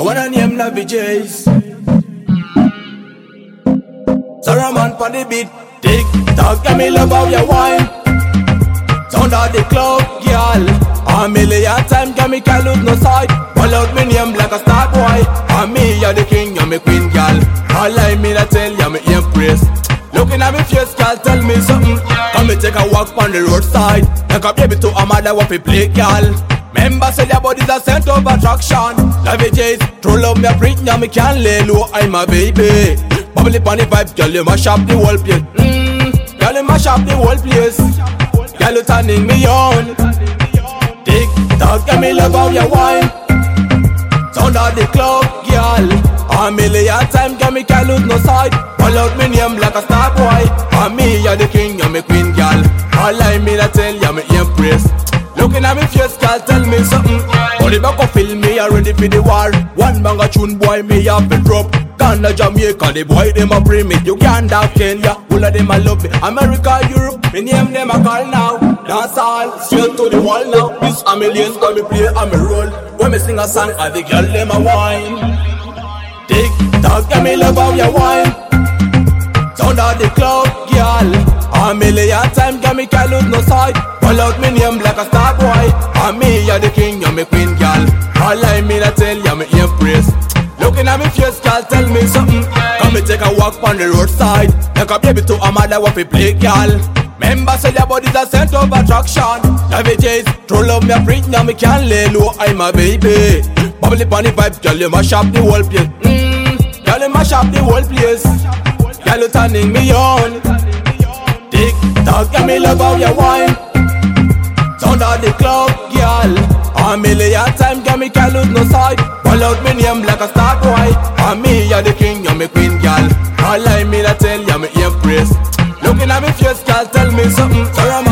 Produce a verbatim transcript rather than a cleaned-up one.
wanna name Lavi Jays. Sorry man for the beat. Tick tock, get me love how you wine. Sound of the club, girl. A million times, get me can't lose no sight. Call out me name like a star boy. And me, you're the king, you're my queen, girl. All I mean, I tell you, I'm impressed. Looking at me face, girl, tell me something. Come and take a walk on the roadside. Like a baby to a mother, what we play, girl. Members say your body's a center of attraction. Lavi Jays, true love me a print, yeah, me can't lay low, I'm a baby. Bubbly bunny vibes, girl, you mash up the whole place. Mmm, girl, you mash up the whole place. Girl, you turning me on. Tick tock, get me love how you wine. Sound of the club, girl. A million times, get me can't lose no sight. Call out me name like a star boy. And me, you're the king, you're my queen, girl. All I mean, I tell you, I'm impressed. Looking at me face, girl, tell me something. Only back up feel me, I ready for the war. One bang a tune, boy, me have to drop. Ghana, Jamaica, the boy, them a bring me. Uganda, Kenya, all of them a love me. America, Europe, me name them a call now. Dance all, straight to the wall now. This a millions, call me play, I'm a roll. When me sing a song, I the girl, them a wine. Tick tock, get me love how you wine. Sound of the club, girl. A million times, get me can't lose no sight. Call out me name like a star boy. And me, you're the king, you're my queen, girl. All I mean, I tell you, I'm impressed. Looking at me face, girl, tell me something. Come and take a walk on the roadside. Like a baby to a mother, what we play, girl. Members say your body's a center of attraction. Lavi Jays, true love me a print, now me can't lay low, I'm a baby. Bubbly bunny vibes, girl, you mash up the whole place. Mmm, girl, you mash up the whole place. Girl, you turning me on. Tick tock, get me love how you wine. Sound of the club, girl. A million times, get me can't lose no sight. Call out me name like a star boy. And me, you're the king, you're my queen, girl. All I mean, I tell you, I'm impressed. Looking at me face, girl, tell me something. Sorry,